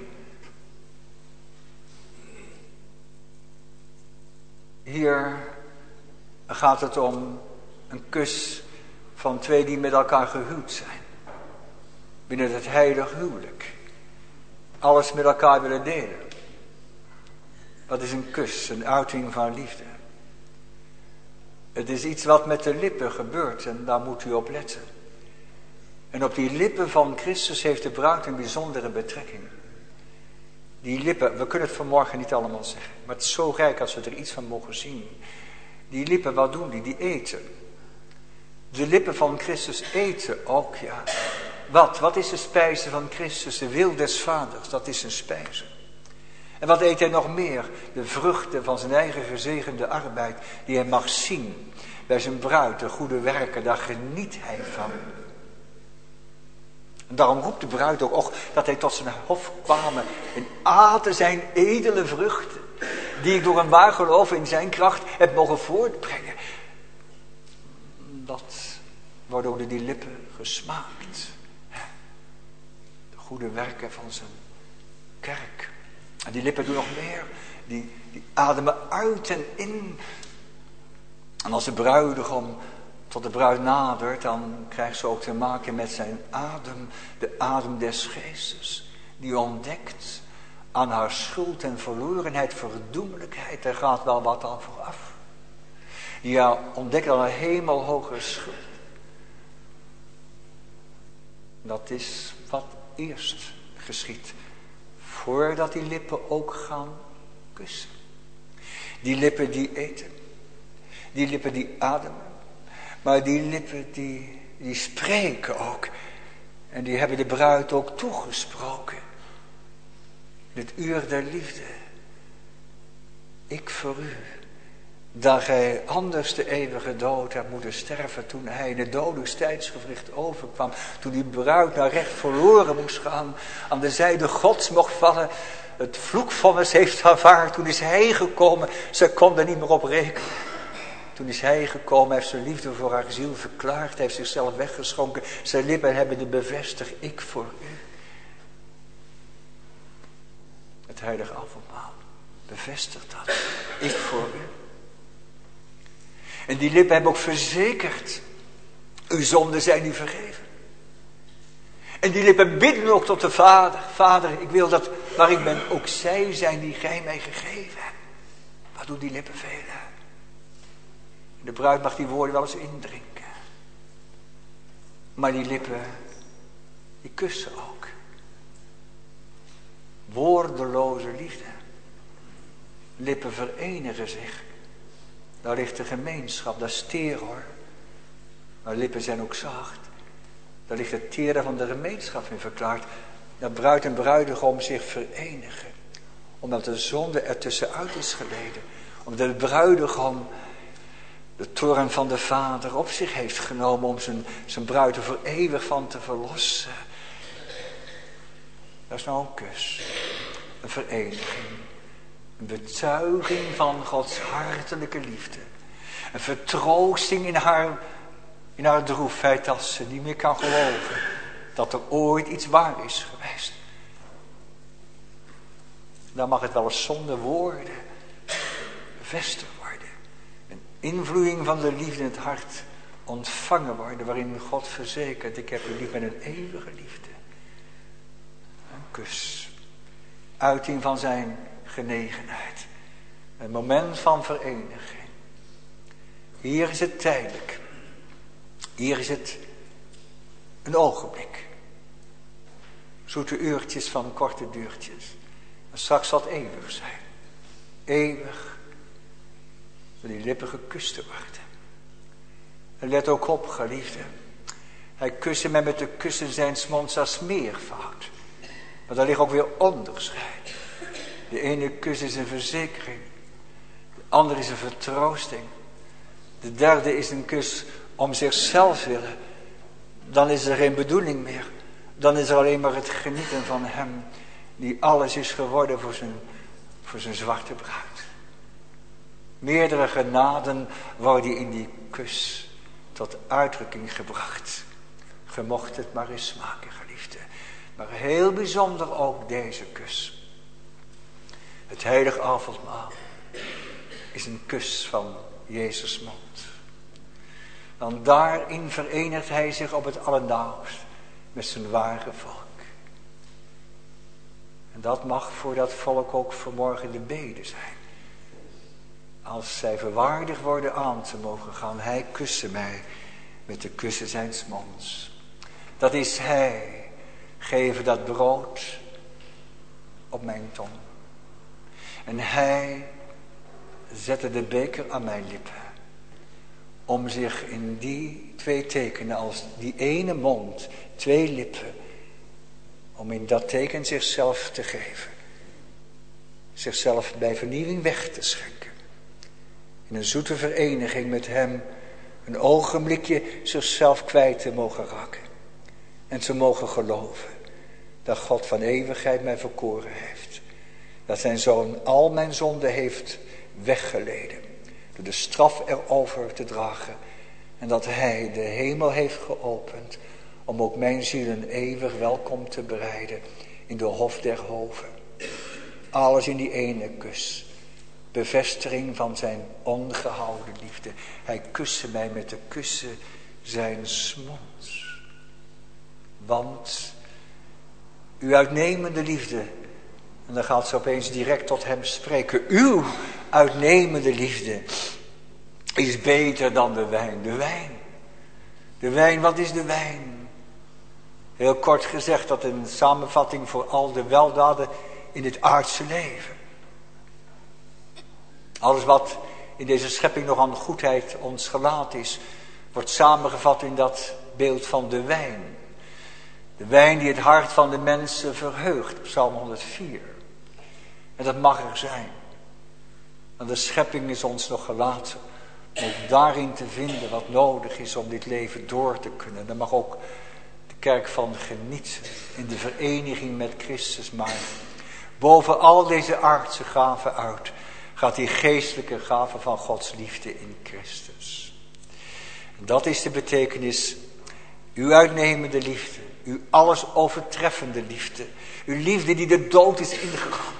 B: Hier gaat het om een kus van twee die met elkaar gehuwd zijn. Binnen het heilig huwelijk. Alles met elkaar willen delen. Wat is een kus? Een uiting van liefde. Het is iets wat met de lippen gebeurt en daar moet u op letten. En op die lippen van Christus heeft de bruid een bijzondere betrekking. Die lippen, we kunnen het vanmorgen niet allemaal zeggen, maar het is zo rijk als we er iets van mogen zien. Die lippen, wat doen die? Die eten. De lippen van Christus eten ook, ja. Wat? Wat is de spijze van Christus? De wil des Vaders, dat is zijn spijze. En wat eet hij nog meer? De vruchten van zijn eigen gezegende arbeid, die hij mag zien bij zijn bruid, de goede werken, daar geniet hij van. En daarom roept de bruid ook, och, dat hij tot zijn hof kwam en aten zijn edele vruchten, die ik door een waar geloof in zijn kracht heb mogen voortbrengen. Dat wordt ook door die lippen gesmaakt. De goede werken van zijn kerk. En die lippen doen nog meer. Die, die ademen uit en in. En als de bruidegom tot de bruid nadert, dan krijgt ze ook te maken met zijn adem. De adem des geestes. Die ontdekt aan haar schuld en verlorenheid, verdoemelijkheid. Er gaat wel wat aan vooraf. Die ontdekt al een hemelhoge schuld. Dat is wat eerst geschiet. Voordat die lippen ook gaan kussen. Die lippen die eten. Die lippen die ademen. Maar die lippen die, die spreken ook. En die hebben de bruid ook toegesproken. Het uur der liefde. Ik voor u. Dat gij anders de eeuwige dood hebt moeten sterven toen hij in het dodens tijdsgewricht overkwam. Toen die bruid naar recht verloren moest gaan. Aan de zijde Gods mocht vallen. Het vloekvonnis heeft aanvaard. Toen is hij gekomen. Ze kon er niet meer op rekenen. Toen is hij gekomen. Heeft zijn liefde voor haar ziel verklaard. Heeft zichzelf weggeschonken. Zijn lippen hebben de bevestigd. Ik voor u. Het heilige avondmaal bevestigt dat. Ik voor u. En die lippen hebben ook verzekerd. Uw zonden zijn u vergeven. En die lippen bidden ook tot de Vader. Vader, ik wil dat waar ik ben ook zij zijn die gij mij gegeven hebt. Wat doen die lippen velen? De bruid mag die woorden wel eens indrinken. Maar die lippen, die kussen ook. Woordeloze liefde. Lippen verenigen zich. Daar ligt de gemeenschap, dat is teer hoor. Maar lippen zijn ook zacht. Daar ligt het tere van de gemeenschap in verklaard. Dat bruid en bruidegom zich verenigen. Omdat de zonde er tussenuit is geleden. Omdat de bruidegom de toorn van de Vader op zich heeft genomen om zijn, zijn bruid er voor eeuwig van te verlossen. Dat is nou een kus. Een vereniging. Een betuiging van Gods hartelijke liefde. Een vertroosting in haar, in haar droefheid als ze niet meer kan geloven dat er ooit iets waar is geweest. Dan mag het wel eens zonder woorden bevestigd worden. Een invloeiing van de liefde in het hart ontvangen worden waarin God verzekert, ik heb u lief met een eeuwige liefde. Een kus. Uiting van zijn genegenheid. Een moment van vereniging. Hier is het tijdelijk. Hier is het een ogenblik. Zoete uurtjes van korte duurtjes. En straks zal het eeuwig zijn. eeuwig door die lippen gekust te worden. En let ook op, geliefde. Hij kuste mij met de kussen zijns monds als meervoud. Maar daar ligt ook weer onderscheid. De ene kus is een verzekering. De andere is een vertroosting. De derde is een kus om zichzelf willen. Dan is er geen bedoeling meer. Dan is er alleen maar het genieten van hem. Die alles is geworden voor zijn, voor zijn zwarte bruid. Meerdere genaden worden in die kus tot uitdrukking gebracht. Ge mocht het maar eens smaken, geliefde. Maar heel bijzonder ook deze kus. Het heilige avondmaal is een kus van Jezus' mond. Want daarin verenigt hij zich op het allernauwst met zijn ware volk. En dat mag voor dat volk ook vanmorgen de bede zijn. Als zij verwaardigd worden aan te mogen gaan, hij kuste mij met de kussen zijns monds. Dat is hij, geven dat brood op mijn tong. En hij zette de beker aan mijn lippen. Om zich in die twee tekenen, als die ene mond, twee lippen, om in dat teken zichzelf te geven. Zichzelf bij vernieuwing weg te schenken. In een zoete vereniging met hem een ogenblikje zichzelf kwijt te mogen raken. En te mogen geloven dat God van eeuwigheid mij verkoren heeft. Dat zijn zoon al mijn zonden heeft weggeleden. Door de straf erover te dragen. En dat hij de hemel heeft geopend. Om ook mijn ziel een eeuwig welkom te bereiden. In de hof der hoven. Alles in die ene kus. Bevestiging van zijn ongehouden liefde. Hij kuste mij met de kussen zijns monds. Want uw uitnemende liefde. En dan gaat ze opeens direct tot hem spreken. Uw uitnemende liefde is beter dan de wijn. De wijn. De wijn, wat is de wijn? Heel kort gezegd, dat een samenvatting voor al de weldaden in het aardse leven. Alles wat in deze schepping nog aan goedheid ons gelaat is, wordt samengevat in dat beeld van de wijn. De wijn die het hart van de mensen verheugt, Psalm honderdvier. En dat mag er zijn. Want de schepping is ons nog gelaten om ook daarin te vinden wat nodig is om dit leven door te kunnen. Daar mag ook de kerk van genieten in de vereniging met Christus. Maar boven al deze aardse gaven uit gaat die geestelijke gave van Gods liefde in Christus. En dat is de betekenis, uw uitnemende liefde, uw alles overtreffende liefde, uw liefde die de dood is ingegaan.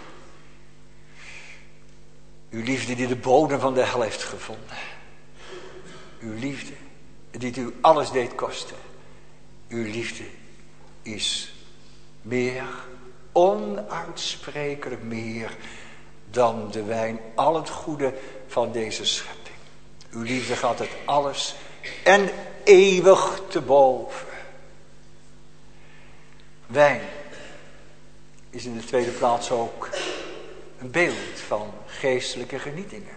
B: Uw liefde die de bodem van de hel heeft gevonden. Uw liefde die u alles deed kosten. Uw liefde is meer, onuitsprekelijk meer dan de wijn, al het goede van deze schepping. Uw liefde gaat het alles en eeuwig te boven. Wijn is in de tweede plaats ook een beeld van geestelijke genietingen.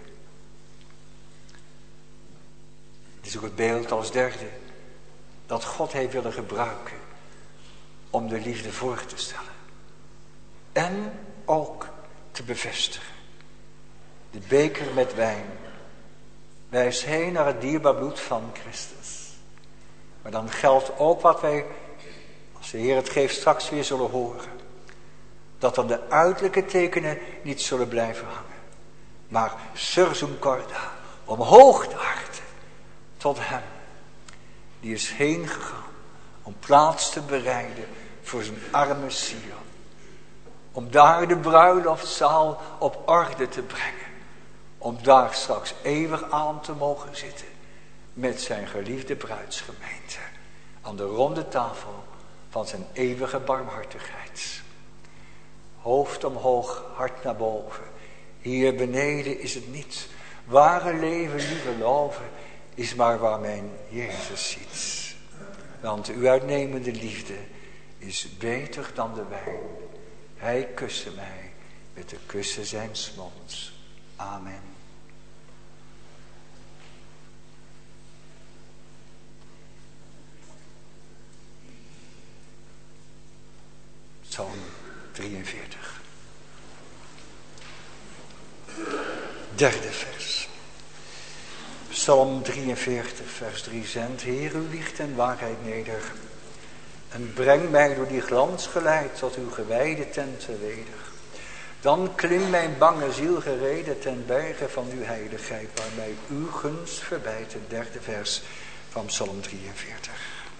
B: Het is ook het beeld als derde dat God heeft willen gebruiken om de liefde voor te stellen. En ook te bevestigen. De beker met wijn wijst heen naar het dierbaar bloed van Christus. Maar dan geldt ook wat wij, als de Heer het geeft, straks weer zullen horen. Dat dan de uiterlijke tekenen niet zullen blijven hangen. Maar sursum corda, omhoog te harten tot hem. Die is heen gegaan om plaats te bereiden voor zijn arme ziel. Om daar de bruiloftzaal op orde te brengen. Om daar straks eeuwig aan te mogen zitten met zijn geliefde bruidsgemeente. Aan de ronde tafel van zijn eeuwige barmhartigheid. Hoofd omhoog, hart naar boven. Hier beneden is het niets. Ware leven, lieve loven, is maar waar mijn Jezus ziet. Want uw uitnemende liefde is beter dan de wijn. Hij kuste mij met de kussen zijns monds. Amen. Psalm drieënveertig. Derde vers. Psalm drieënveertig, vers drie. Zend, Heer, uw licht en waarheid neder. En breng mij door die glans geleid tot uw gewijde tenten weder. Dan klim mijn bange ziel gereden ten berge van uw heiligheid, waar mij uw gunst verbijt. Het derde vers van Psalm drieënveertig.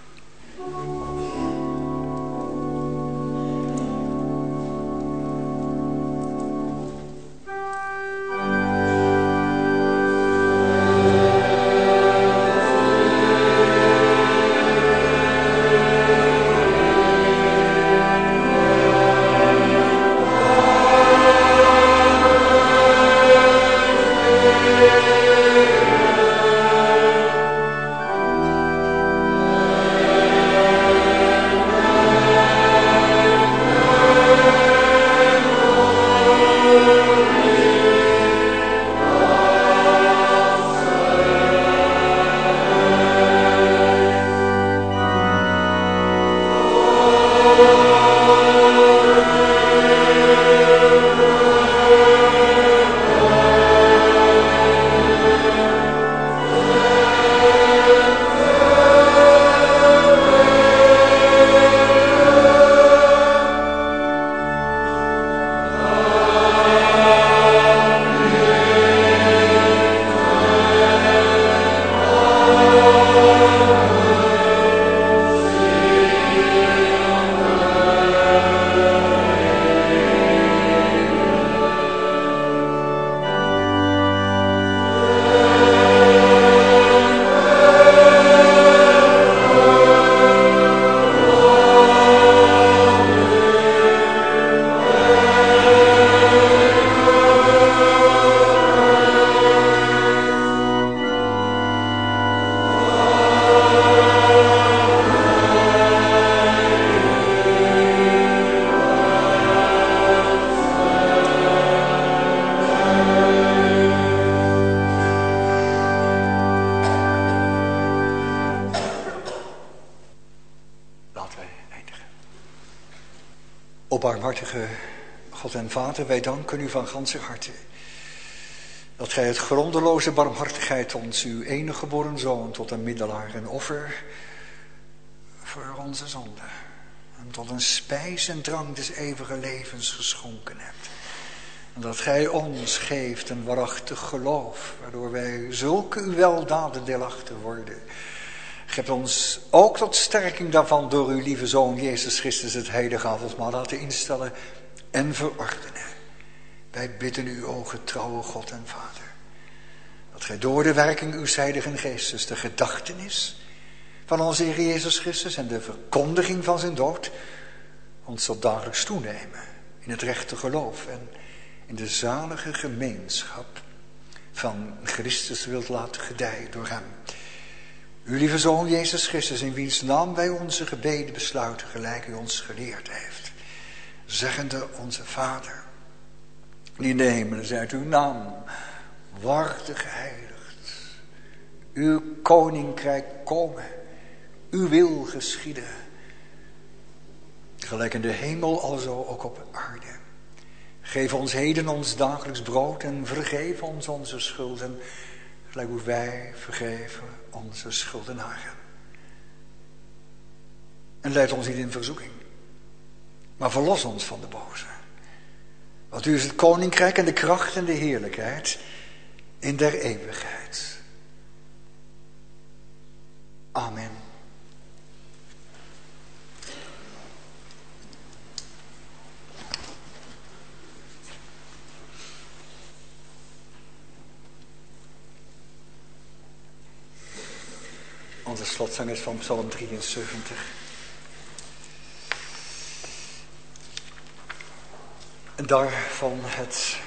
B: O barmhartige God en Vader, wij danken u van ganser harte dat gij het grondeloze barmhartigheid ons, uw enige geboren zoon, tot een middelaar en offer voor onze zonde en tot een spijs en drank des eeuwige levens geschonken hebt. En dat gij ons geeft een waarachtig geloof, waardoor wij zulke uw weldaden deelachtig worden. Gij hebt ons ook tot sterking daarvan door uw lieve Zoon Jezus Christus het heilige avondmaal laten instellen en verordenen. Wij bidden u, o getrouwe God en Vader, dat gij door de werking uw heilige Geestes de gedachtenis van onze Heer Jezus Christus en de verkondiging van zijn dood ons tot dagelijks toenemen in het rechte geloof en in de zalige gemeenschap van Christus wilt laten gedijen door hem. Uw lieve Zoon Jezus Christus, in wiens naam wij onze gebeden besluiten gelijk u ons geleerd heeft. Zeggende onze Vader, die in de hemelen zijt, uw naam worde geheiligd. Uw koninkrijk komen, uw wil geschieden. Gelijk in de hemel, alzo ook op aarde. Geef ons heden ons dagelijks brood en vergeef ons onze schulden, gelijk hoe wij vergeven onze schuldenaren. En leid ons niet in verzoeking, maar verlos ons van de boze. Want u is het koninkrijk en de kracht en de heerlijkheid in der eeuwigheid. Amen. Onze slotzang is van Psalm drieënzeventig. En daarvan het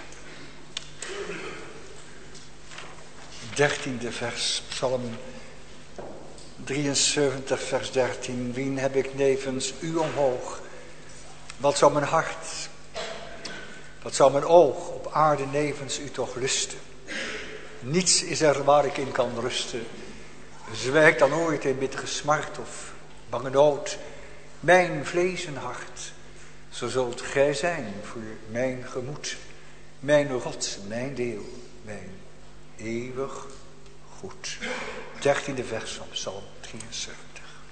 B: dertiende vers, Psalm drieënzeventig, vers dertien. Wien heb ik nevens u omhoog? Wat zou mijn hart, wat zou mijn oog op op aarde nevens u toch lusten. Niets is er waar ik in kan rusten. Zwijg dan ooit in bittere smart of bange nood mijn vlees en hart. Zo zult gij zijn voor mijn gemoed, mijn rots, mijn deel, mijn eeuwig goed. dertiende vers van Psalm drieënzeventig.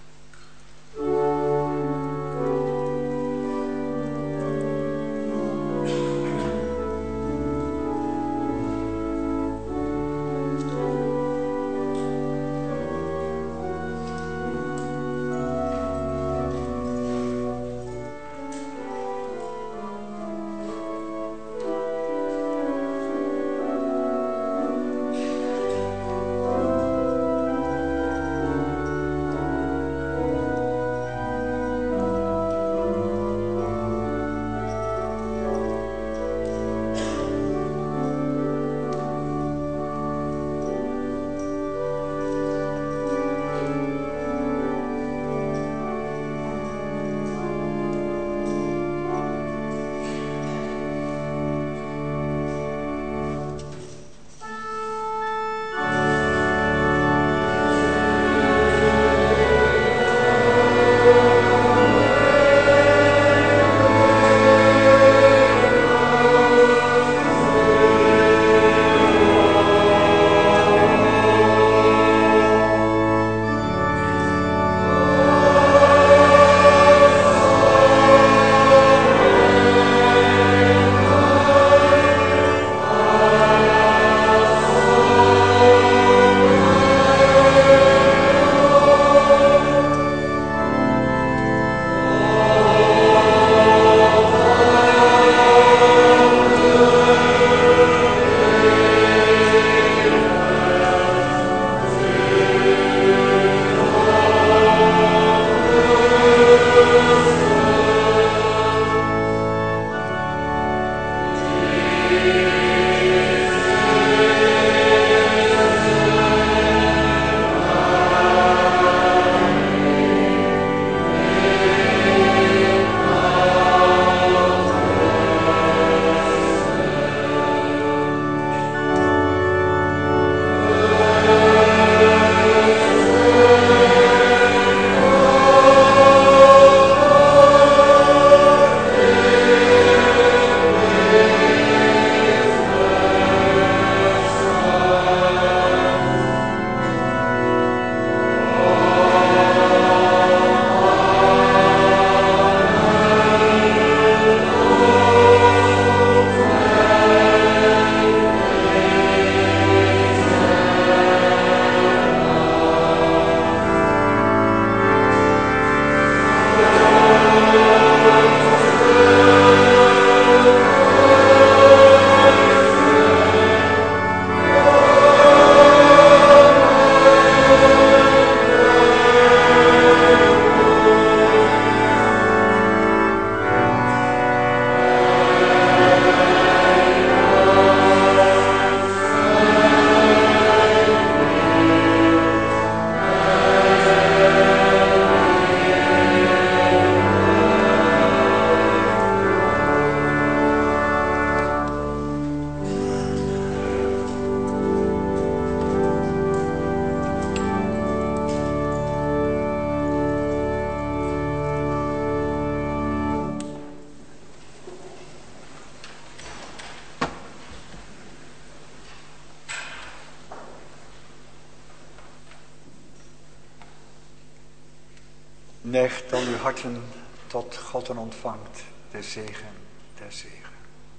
B: Neigt dan uw harten tot God en ontvangt de zegen der zegen.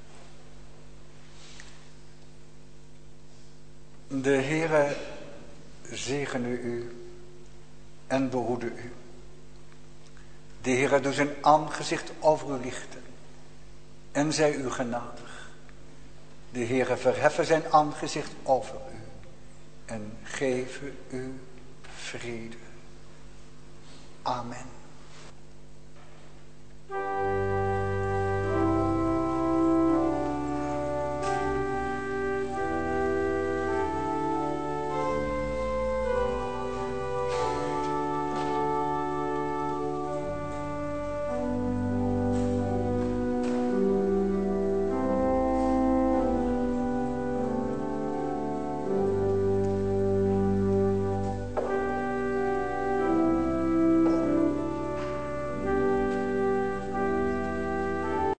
B: De Heere zegene u en behoede u. De Heere doet zijn aangezicht over u lichten en zij u genadig. De Heere verheffen zijn aangezicht over u en geven u vrede. Amen.